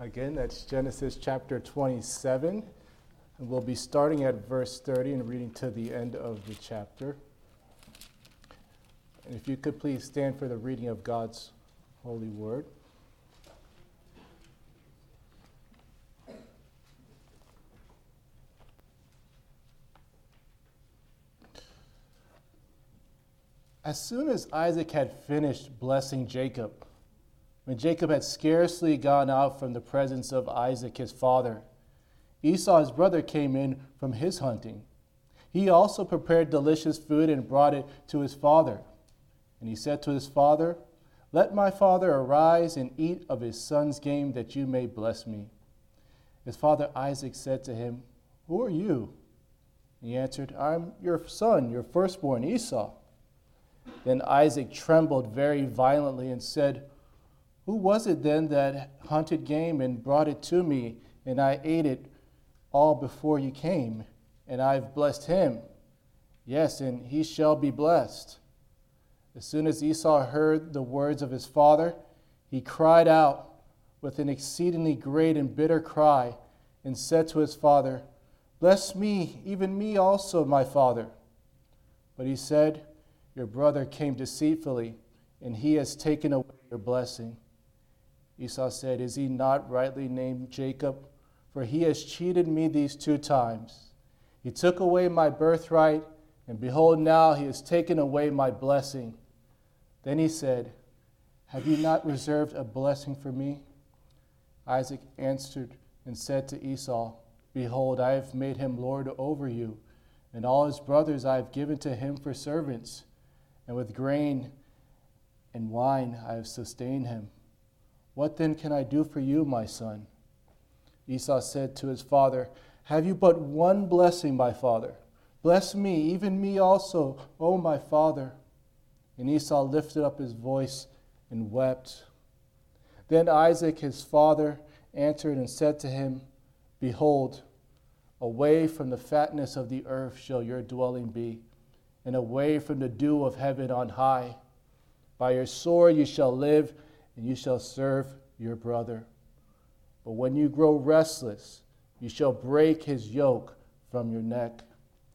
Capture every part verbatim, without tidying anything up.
Again, that's Genesis chapter twenty-seven. And we'll be starting at verse thirty and reading to the end of the chapter. And if you could please stand for the reading of God's holy word. As soon as Isaac had finished blessing Jacob, when Jacob had scarcely gone out from the presence of Isaac his father, Esau his brother came in from his hunting. He also prepared delicious food and brought it to his father. And he said to his father, "Let my father arise and eat of his son's game, that you may bless me." His father Isaac said to him, "Who are you?" He answered, "I'm your son, your firstborn Esau." Then Isaac trembled very violently and said, "Who was it then that hunted game and brought it to me, and I ate it all before you came? And I've blessed him. Yes, and he shall be blessed." As soon as Esau heard the words of his father, he cried out with an exceedingly great and bitter cry, and said to his father, "Bless me, even me also, my father." But he said, "Your brother came deceitfully, and he has taken away your blessing." Esau said, "Is he not rightly named Jacob? For he has cheated me these two times. He took away my birthright, and behold, now he has taken away my blessing." Then he said, "Have you not reserved a blessing for me?" Isaac answered and said to Esau, "Behold, I have made him lord over you, and all his brothers I have given to him for servants. And with grain and wine I have sustained him. What then can I do for you, my son?" Esau said to his father, "Have you but one blessing, my father? Bless me, even me also, O my father." And Esau lifted up his voice and wept. Then Isaac his father answered and said to him, "Behold, away from the fatness of the earth shall your dwelling be, and away from the dew of heaven on high. By your sword you shall live, and you shall serve your brother. But when you grow restless, you shall break his yoke from your neck."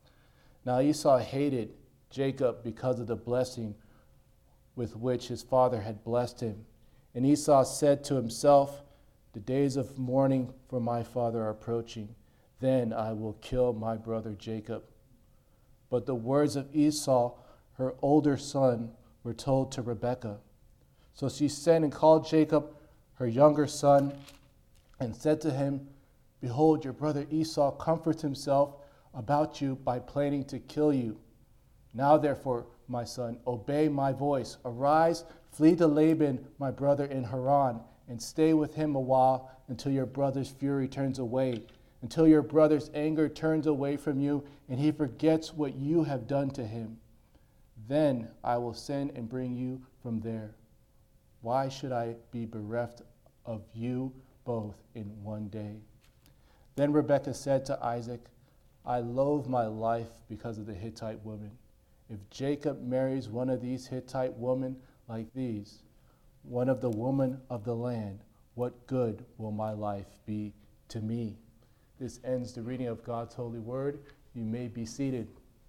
Now Esau hated Jacob because of the blessing with which his father had blessed him. And Esau said to himself, "The days of mourning for my father are approaching. Then I will kill my brother Jacob." But the words of Esau, her older son, were told to Rebekah. So she sent and called Jacob, her younger son, and said to him, "Behold, your brother Esau comforts himself about you by planning to kill you. Now therefore, my son, obey my voice. Arise, flee to Laban, my brother in Haran, and stay with him a while until your brother's fury turns away, until your brother's anger turns away from you, and he forgets what you have done to him. Then I will send and bring you from there. Why should I be bereft of you both in one day?" Then Rebekah said to Isaac, "I loathe my life because of the Hittite woman. If Jacob marries one of these Hittite women like these, one of the women of the land, what good will my life be to me?" This ends the reading of God's holy word. You may be seated.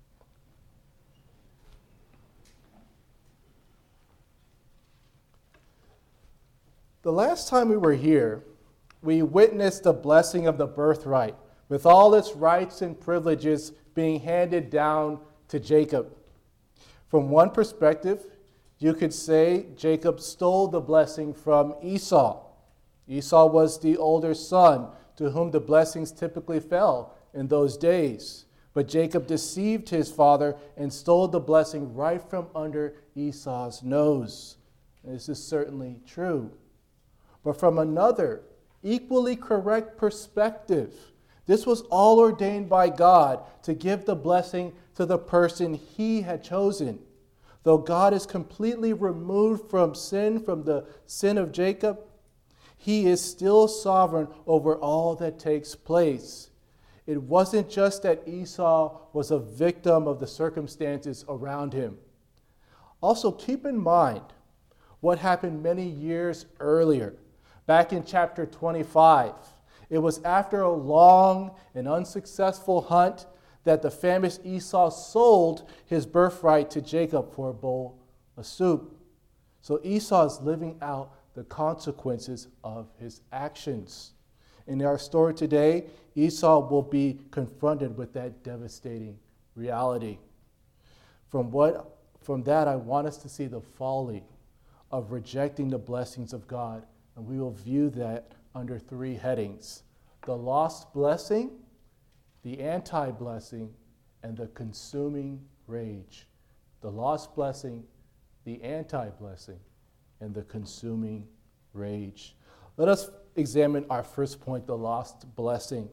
The last time we were here, we witnessed the blessing of the birthright, with all its rights and privileges being handed down to Jacob. From one perspective, you could say Jacob stole the blessing from Esau. Esau was the older son, to whom the blessings typically fell in those days. But Jacob deceived his father and stole the blessing right from under Esau's nose. This is certainly true. But from another, equally correct perspective, this was all ordained by God to give the blessing to the person he had chosen. Though God is completely removed from sin, from the sin of Jacob, he is still sovereign over all that takes place. It wasn't just that Esau was a victim of the circumstances around him. Also, keep in mind what happened many years earlier. back in chapter twenty-five. It was after a long and unsuccessful hunt that the famished Esau sold his birthright to Jacob for a bowl of soup. So Esau is living out the consequences of his actions. In our story today, Esau will be confronted with that devastating reality. From what, from that, I want us to see the folly of rejecting the blessings of God, and we will view that under three headings: the lost blessing, the anti-blessing, and the consuming rage. The lost blessing, the anti-blessing, and the consuming rage. Let us examine our first point, the lost blessing.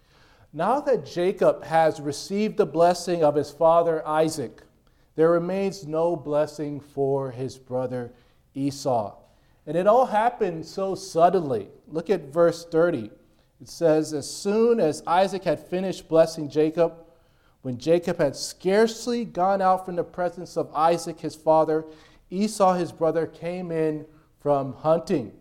Now that Jacob has received the blessing of his father Isaac, there remains no blessing for his brother Esau. And it all happened so suddenly. Look at verse thirty. It says, as soon as Isaac had finished blessing Jacob, when Jacob had scarcely gone out from the presence of Isaac his father, Esau his brother came in from hunting.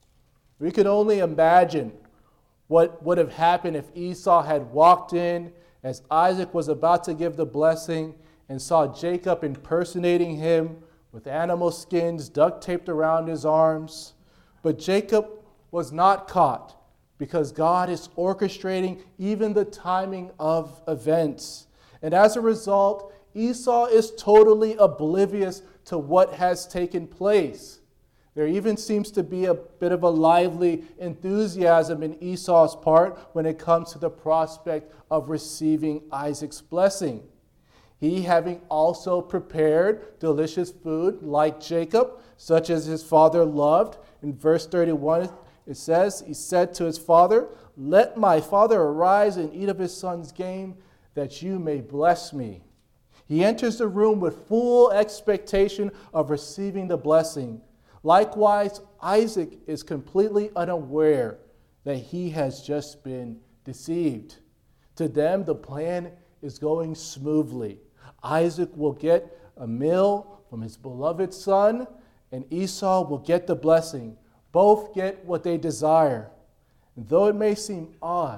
We could only imagine what would have happened if Esau had walked in as Isaac was about to give the blessing and saw Jacob impersonating him with animal skins duct taped around his arms. But Jacob was not caught because God is orchestrating even the timing of events. And as a result, Esau is totally oblivious to what has taken place. There even seems to be a bit of a lively enthusiasm in Esau's part when it comes to the prospect of receiving Isaac's blessing. He, having also prepared delicious food like Jacob, such as his father loved. In verse thirty-one, it says, he said to his father, let my father arise and eat of his son's game, that you may bless me. He enters the room with full expectation of receiving the blessing. Likewise, Isaac is completely unaware that he has just been deceived. To them, the plan is going smoothly. Isaac will get a meal from his beloved son, and Esau will get the blessing. Both get what they desire. And though it may seem odd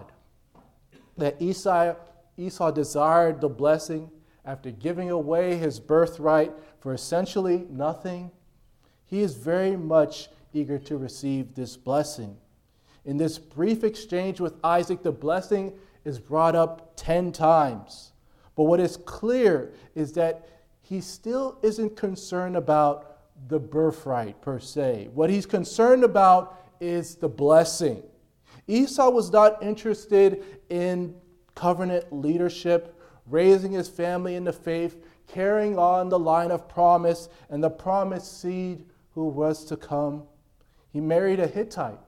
that Esau, Esau desired the blessing after giving away his birthright for essentially nothing, he is very much eager to receive this blessing. In this brief exchange with Isaac, the blessing is brought up ten times. But what is clear is that he still isn't concerned about the birthright per se. What he's concerned about is the blessing. Esau was not interested in covenant leadership, raising his family in the faith, carrying on the line of promise and the promised seed who was to come. He married a Hittite.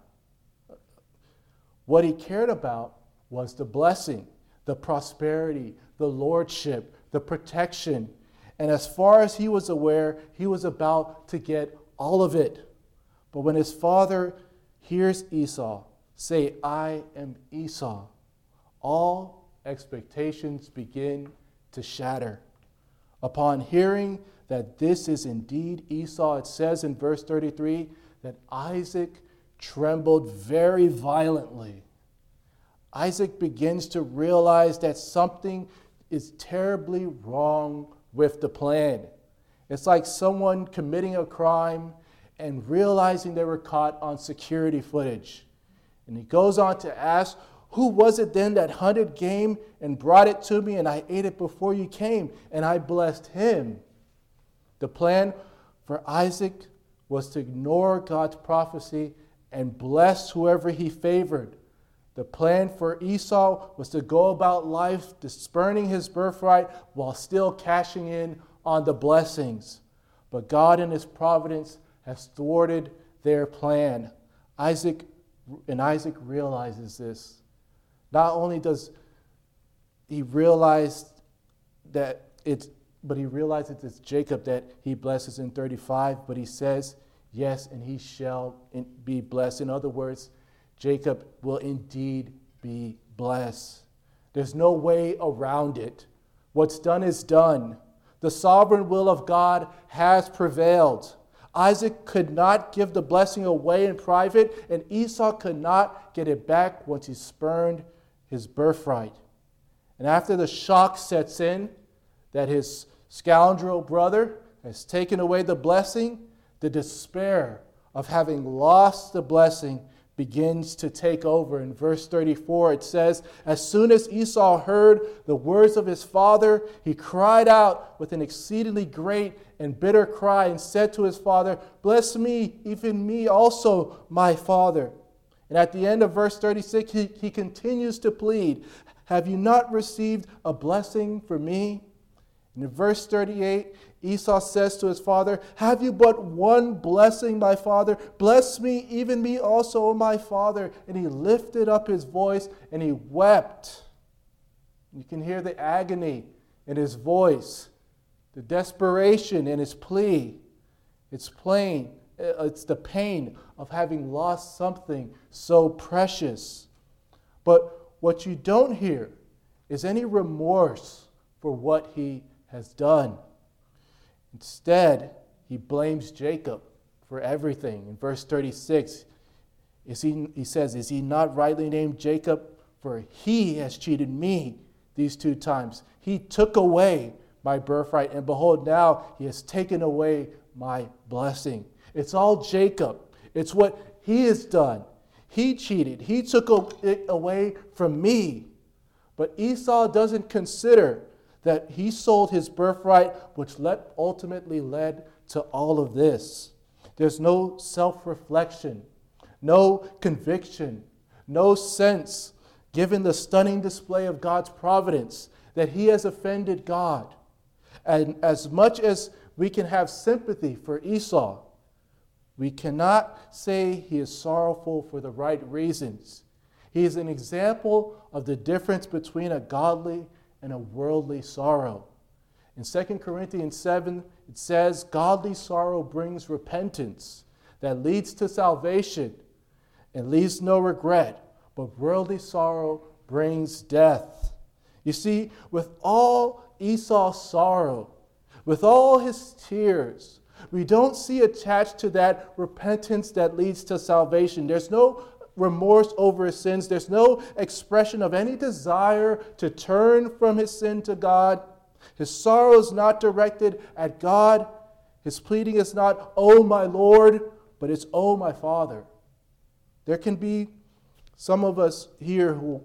What he cared about was the blessing, the prosperity, the lordship, the protection. And as far as he was aware, he was about to get all of it. But when his father hears Esau say, I am Esau, all expectations begin to shatter. Upon hearing that this is indeed Esau, it says in verse thirty-three that Isaac trembled very violently. Isaac begins to realize that something is terribly wrong with the plan. It's like someone committing a crime and realizing they were caught on security footage. And he goes on to ask, who was it then that hunted game and brought it to me, and I ate it before you came, and I blessed him? The plan for Isaac was to ignore God's prophecy and bless whoever he favored. The plan for Esau was to go about life spurning his birthright while still cashing in on the blessings. But God in his providence has thwarted their plan. Isaac and Isaac realizes this. Not only does he realize that it's, but he realizes it's Jacob that he blesses in thirty-five, but he says, yes, and he shall be blessed. In other words, Jacob will indeed be blessed. There's no way around it. What's done is done. The sovereign will of God has prevailed. Isaac could not give the blessing away in private, and Esau could not get it back once he spurned his birthright. And after the shock sets in that his scoundrel brother has taken away the blessing, the despair of having lost the blessing begins to take over. In verse thirty-four, it says, "As soon as Esau heard the words of his father, he cried out with an exceedingly great and bitter cry and said to his father, 'Bless me, even me also, my father.'" And at the end of verse thirty-six, he, he continues to plead, "Have you not received a blessing for me?" And in verse thirty-eight, Esau says to his father, "Have you but one blessing, my father? Bless me, even me also, O my father." And he lifted up his voice and he wept. You can hear the agony in his voice, the desperation in his plea. It's plain. It's the pain of having lost something so precious. But what you don't hear is any remorse for what he has done. Instead, he blames Jacob for everything. In verse thirty-six, is he, he says, "Is he not rightly named Jacob? For he has cheated me these two times. He took away my birthright, and behold, now he has taken away my blessing." It's all Jacob. It's what he has done. He cheated. He took it away from me. But Esau doesn't consider that he sold his birthright, which led, ultimately led to all of this. There's no self-reflection, no conviction, no sense, given the stunning display of God's providence, that he has offended God. And as much as we can have sympathy for Esau, we cannot say he is sorrowful for the right reasons. He is an example of the difference between a godly and a worldly sorrow. In Second Corinthians seven, it says, "Godly sorrow brings repentance that leads to salvation and leaves no regret, but worldly sorrow brings death." You see, with all Esau's sorrow, with all his tears, we don't see attached to that repentance that leads to salvation. There's no remorse over his sins. There's no expression of any desire to turn from his sin to God. His sorrow is not directed at God. His pleading is not, "Oh, my Lord," but it's, "Oh, my Father." There can be some of us here who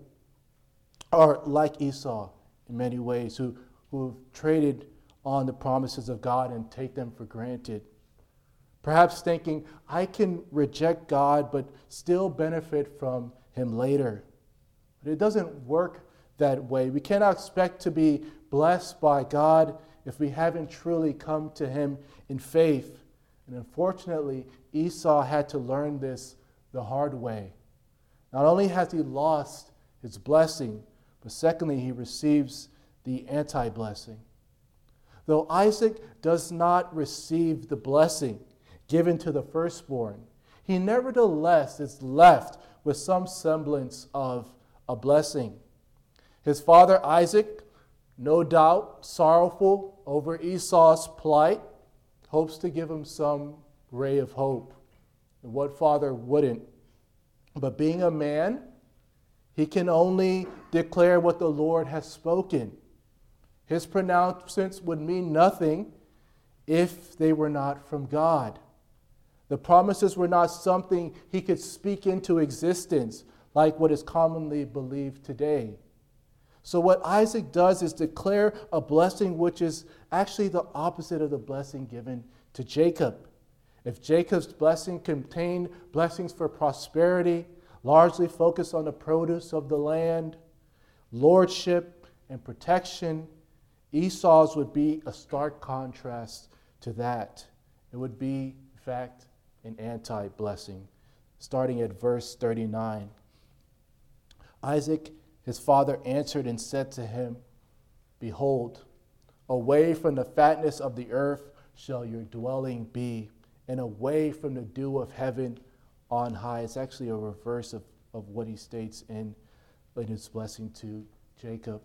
are like Esau in many ways, who, who have traded on the promises of God and take them for granted. Perhaps thinking, I can reject God but still benefit from him later. But it doesn't work that way. We cannot expect to be blessed by God if we haven't truly come to him in faith. And unfortunately, Esau had to learn this the hard way. Not only has he lost his blessing, but secondly, he receives the anti-blessing. Though Isaac does not receive the blessing given to the firstborn, he nevertheless is left with some semblance of a blessing. His father Isaac, no doubt sorrowful over Esau's plight, hopes to give him some ray of hope. And what father wouldn't? But being a man, he can only declare what the Lord has spoken. His pronouncements would mean nothing if they were not from God. The promises were not something he could speak into existence, like what is commonly believed today. So what Isaac does is declare a blessing which is actually the opposite of the blessing given to Jacob. If Jacob's blessing contained blessings for prosperity, largely focused on the produce of the land, lordship, and protection, Esau's would be a stark contrast to that. It would be, in fact, an anti-blessing. Starting at verse thirty-nine. Isaac, his father, answered and said to him, "Behold, away from the fatness of the earth shall your dwelling be, and away from the dew of heaven on high." It's actually a reverse of, of what he states in, in his blessing to Jacob.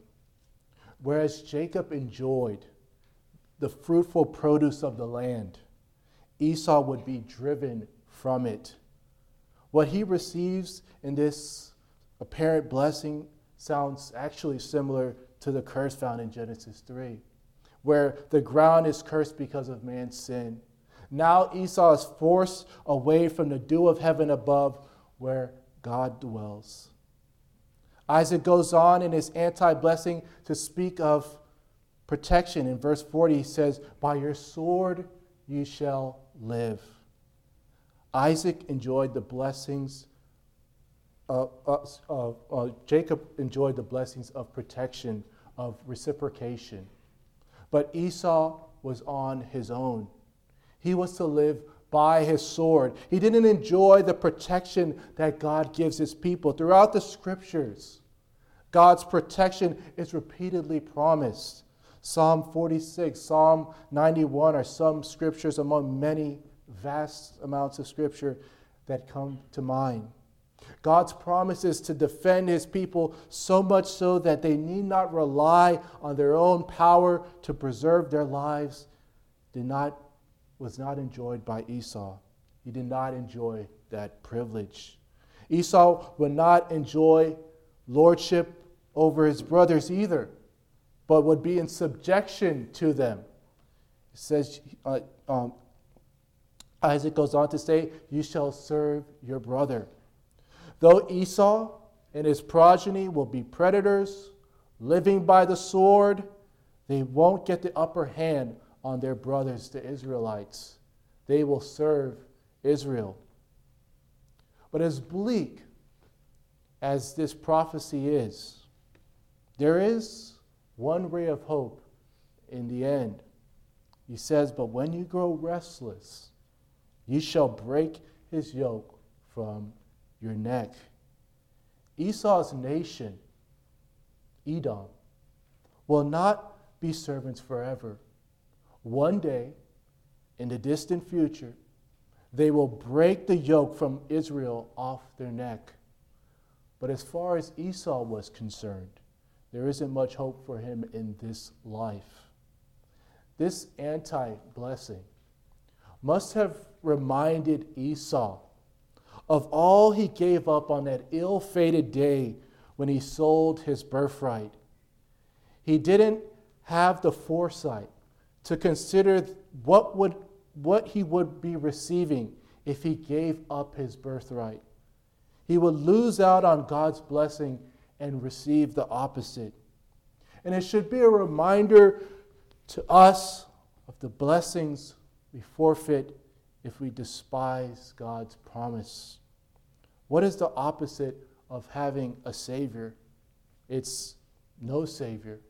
Whereas Jacob enjoyed the fruitful produce of the land, Esau would be driven from it. What he receives in this apparent blessing sounds actually similar to the curse found in Genesis three, where the ground is cursed because of man's sin. Now Esau is forced away from the dew of heaven above where God dwells. Isaac goes on in his anti-blessing to speak of protection. In verse forty, he says, "By your sword you shall live." Isaac enjoyed the blessings of, of, of uh, Jacob enjoyed the blessings of protection, of reciprocation. But Esau was on his own. He was to live by his sword. He didn't enjoy the protection that God gives his people. Throughout the scriptures, God's protection is repeatedly promised. Psalm forty-six, Psalm ninety-one are some scriptures among many vast amounts of scripture that come to mind. God's promises to defend his people so much so that they need not rely on their own power to preserve their lives did not, was not enjoyed by Esau. He did not enjoy that privilege. Esau would not enjoy lordship over his brothers either, but would be in subjection to them. It says, uh, um, Isaac goes on to say, "You shall serve your brother." Though Esau and his progeny will be predators, living by the sword, they won't get the upper hand on their brothers, the Israelites. They will serve Israel. But as bleak as this prophecy is, there is one ray of hope in the end. He says, "But when you grow restless, you shall break his yoke from your neck." Esau's nation, Edom, will not be servants forever. One day, in the distant future, they will break the yoke from Israel off their neck. But as far as Esau was concerned, there isn't much hope for him in this life. This anti-blessing must have reminded Esau of all he gave up on that ill-fated day when he sold his birthright. He didn't have the foresight to consider what would what he would be receiving if he gave up his birthright. He would lose out on God's blessing and receive the opposite. And it should be a reminder to us of the blessings we forfeit if we despise God's promise. What is the opposite of having a Savior? It's no Savior,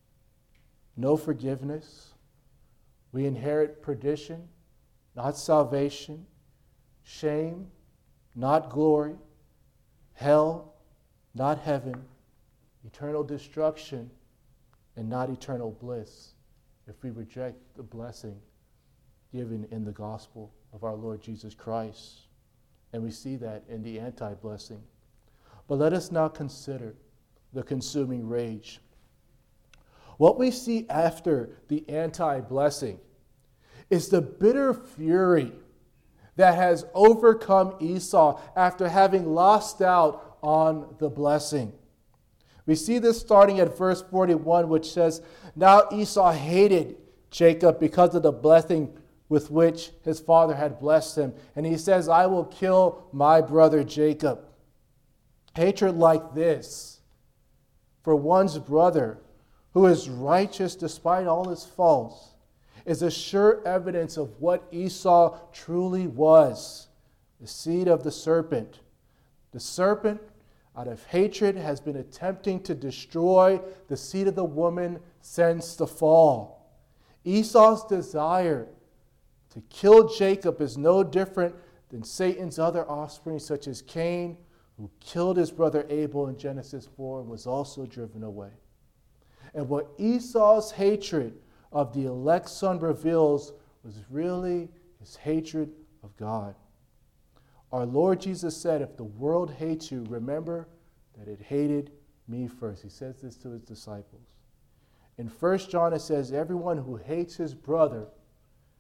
no forgiveness. We inherit perdition, not salvation, shame, not glory, hell, not heaven, eternal destruction, and not eternal bliss if we reject the blessing given in the gospel of our Lord Jesus Christ. And we see that in the anti-blessing. But let us now consider the consuming rage. What we see after the anti-blessing is the bitter fury that has overcome Esau after having lost out on the blessing. We see this starting at verse forty-one, which says, "Now Esau hated Jacob because of the blessing with which his father had blessed him. And he says, I will kill my brother Jacob." Hatred like this for one's brother, who is righteous despite all his faults, is a sure evidence of what Esau truly was, the seed of the serpent. The serpent, out of hatred, has been attempting to destroy the seed of the woman since the fall. Esau's desire to kill Jacob is no different than Satan's other offspring, such as Cain, who killed his brother Abel in Genesis four and was also driven away. And what Esau's hatred of the elect son reveals was really his hatred of God. Our Lord Jesus said, if the world hates you, remember that it hated me first. He says this to his disciples. In First John it says, everyone who hates his brother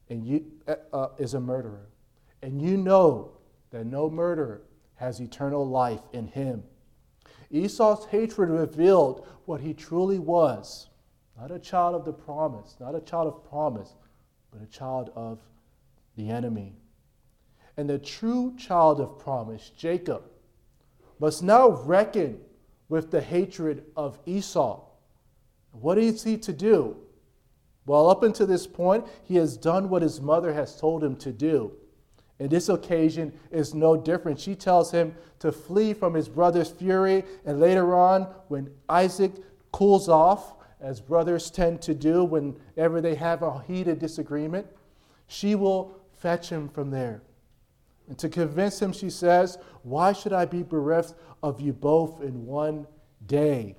and you uh, is a murderer. And you know that no murderer has eternal life in him. Esau's hatred revealed what he truly was. Not a child of the promise, not a child of promise, but a child of the enemy. And the true child of promise, Jacob, must now reckon with the hatred of Esau. What is he to do? Well, up until this point, he has done what his mother has told him to do. And this occasion is no different. She tells him to flee from his brother's fury, and later on, when Isaac cools off, as brothers tend to do whenever they have a heated disagreement, she will fetch him from there. And to convince him, she says, "Why should I be bereft of you both in one day?"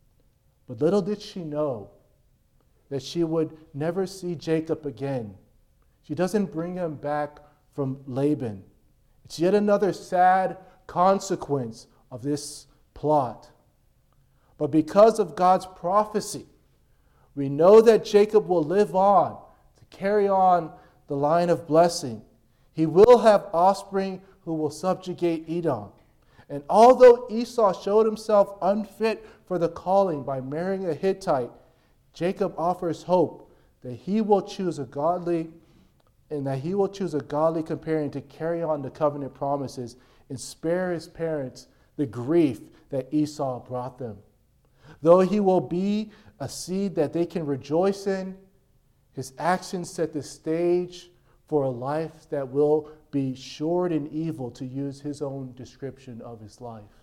But little did she know that she would never see Jacob again. She doesn't bring him back from Laban. It's yet another sad consequence of this plot. But because of God's prophecy, we know that Jacob will live on to carry on the line of blessing. He will have offspring who will subjugate Edom. And although Esau showed himself unfit for the calling by marrying a Hittite, Jacob offers hope that he will choose a godly and that he will choose a godly companion to carry on the covenant promises and spare his parents the grief that Esau brought them. Though he will be a seed that they can rejoice in, his actions set the stage for a life that will be short in evil, to use his own description of his life.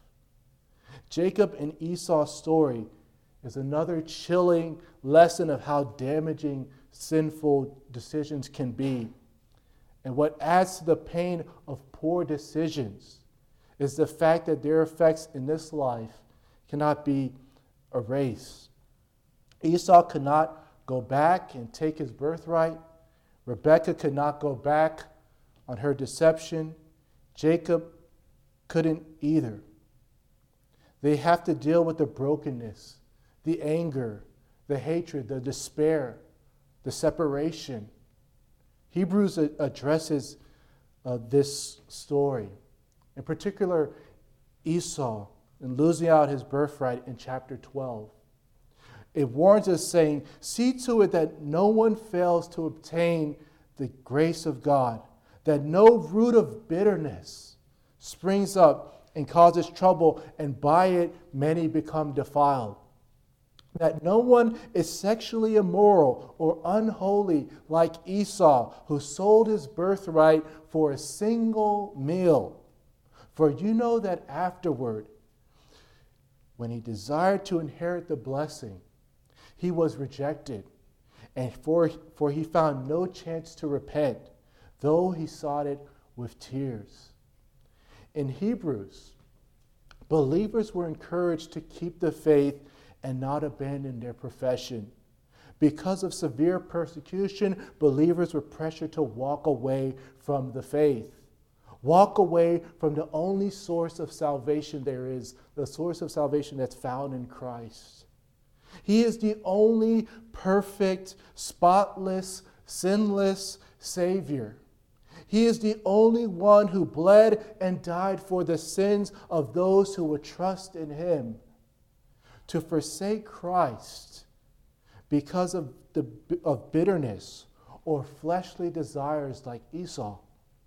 Jacob and Esau's story is another chilling lesson of how damaging sinful decisions can be. And what adds to the pain of poor decisions is the fact that their effects in this life cannot be erased. Esau could not go back and take his birthright. Rebekah could not go back on her deception. Jacob couldn't either. They have to deal with the brokenness, the anger, the hatred, the despair, the separation. Hebrews addresses uh, this story. In particular, Esau and losing out his birthright in chapter twelve. It warns us, saying, "See to it that no one fails to obtain the grace of God, that no root of bitterness springs up and causes trouble, and by it many become defiled. That no one is sexually immoral or unholy like Esau, who sold his birthright for a single meal. For you know that afterward, when he desired to inherit the blessing, he was rejected, and for, for he found no chance to repent, though he sought it with tears." In Hebrews, believers were encouraged to keep the faith and not abandon their profession. Because of severe persecution, believers were pressured to walk away from the faith. Walk away from the only source of salvation there is, the source of salvation that's found in Christ. He is the only perfect, spotless, sinless Savior. He is the only one who bled and died for the sins of those who would trust in him. To forsake Christ because of, the, of bitterness or fleshly desires like Esau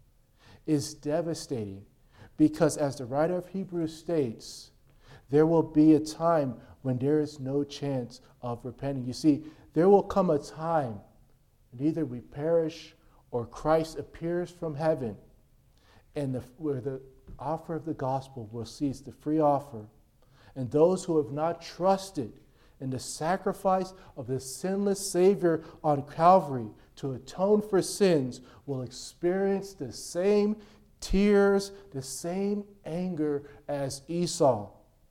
is devastating, because as the writer of Hebrews states, there will be a time when there is no chance of repenting. You see, there will come a time when either we perish or Christ appears from heaven, and the, where the offer of the gospel will cease, the free offer. And those who have not trusted in the sacrifice of the sinless Savior on Calvary to atone for sins will experience the same tears, the same anger as Esau.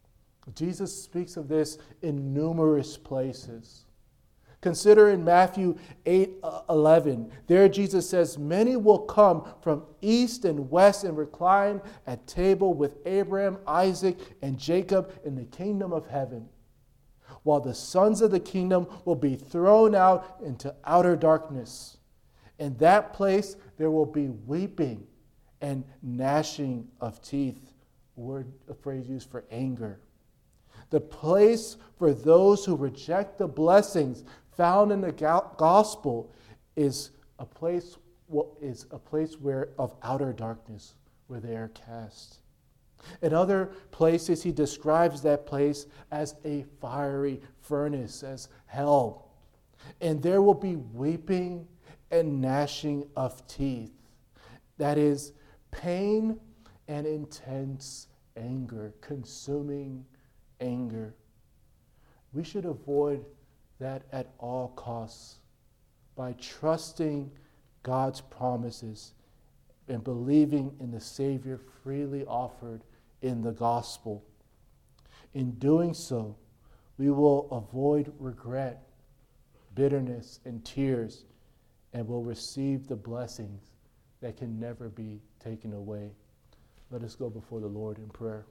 Jesus speaks of this in numerous places. Consider in Matthew eight eleven. There Jesus says, "Many will come from east and west and recline at table with Abraham, Isaac, and Jacob in the kingdom of heaven, while the sons of the kingdom will be thrown out into outer darkness. In that place, there will be weeping and gnashing of teeth, a word, a phrase used for anger. The place for those who reject the blessings found in the gospel is a place is a place where of outer darkness, where they are cast. In other places, he describes that place as a fiery furnace, as hell. And there will be weeping and gnashing of teeth. That is pain and intense anger, consuming anger. We should avoid that at all costs by trusting God's promises and believing in the Savior freely offered in the gospel. In doing so, we will avoid regret, bitterness, and tears, and will receive the blessings that can never be taken away. Let us go before the Lord in prayer.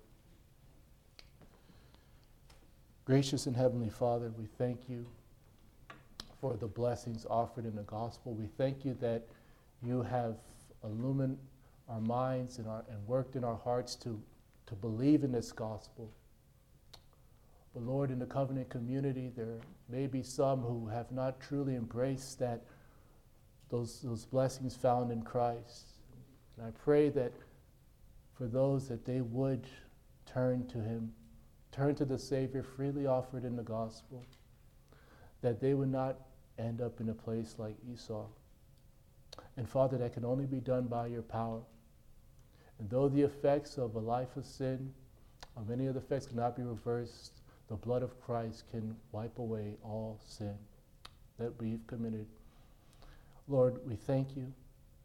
Gracious and Heavenly Father, we thank you for the blessings offered in the gospel. We thank you that you have illumined our minds and, our, and worked in our hearts to, to believe in this gospel. But Lord, in the covenant community, there may be some who have not truly embraced that those, those blessings found in Christ. And I pray that for those that they would turn to him, turn to the Savior freely offered in the gospel, that they would not end up in a place like Esau. And Father, that can only be done by your power. And though the effects of a life of sin, or many of the effects cannot be reversed, the blood of Christ can wipe away all sin that we've committed. Lord, we thank you,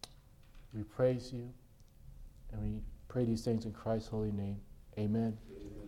we praise you, and we pray these things in Christ's holy name. Amen. Amen.